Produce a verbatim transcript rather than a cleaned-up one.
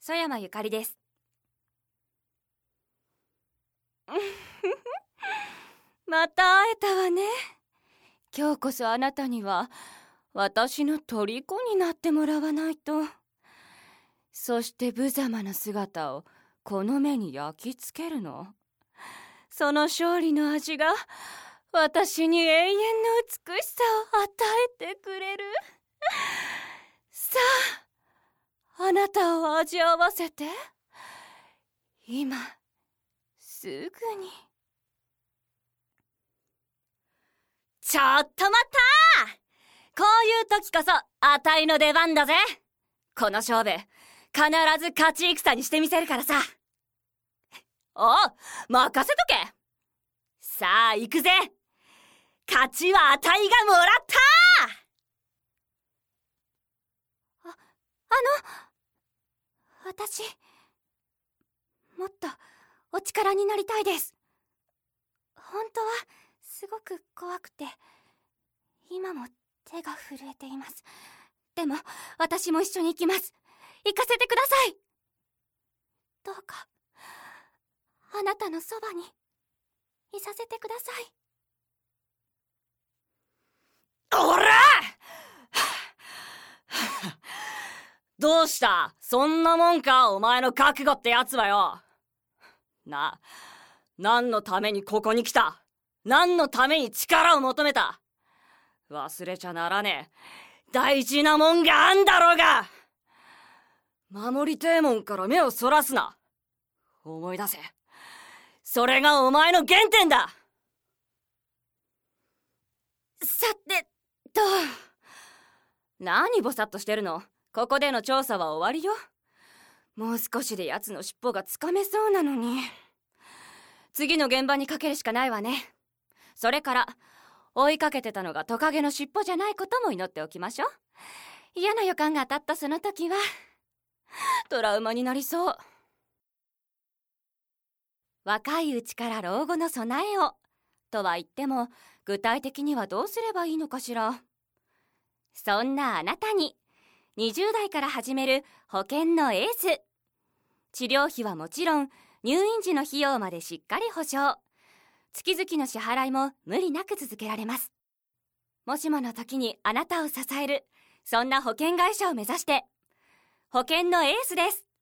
曽山ゆかりです。また会えたわね。今日こそあなたには私の虜になってもらわないと。そして無様な姿をこの目に焼き付けるの。その勝利の味が私に永遠の美しさを与えてくれる。さあ、あなたを味わわせて。今すぐに。ちょっと待った！こういう時こそあたいの出番だぜ。この勝負必ず勝ち戦にしてみせるからさ。おう、任せとけ。さあ行くぜ。勝ちはあたいがもらった。あ、あの私もっとお力になりたいです。本当はすごく怖くて今も手が震えています。でも私も一緒に行きます。行かせてください。どうかあなたのそばにいさせてください。おら！どうした？そんなもんか、お前の覚悟ってやつはよ。な、何のためにここに来た？何のために力を求めた？忘れちゃならねえ大事なもんがあんだろうが。守りてえもんから目をそらすな。思い出せ。それがお前の原点だ。さてと、何ぼさっとしてるの？ここでの調査は終わりよ。もう少しで奴の尻尾がつかめそうなのに。次の現場にかけるしかないわね。それから追いかけてたのがトカゲの尻尾じゃないことも祈っておきましょう。嫌な予感が当たったその時はトラウマになりそう。若いうちから老後の備えをとは言っても、具体的にはどうすればいいのかしら。そんなあなたににじゅう代から始める保険のエース。治療費はもちろん入院時の費用までしっかり保証。月々の支払いも無理なく続けられます。もしもの時にあなたを支える、そんな保険会社を目指して。保険のエースです。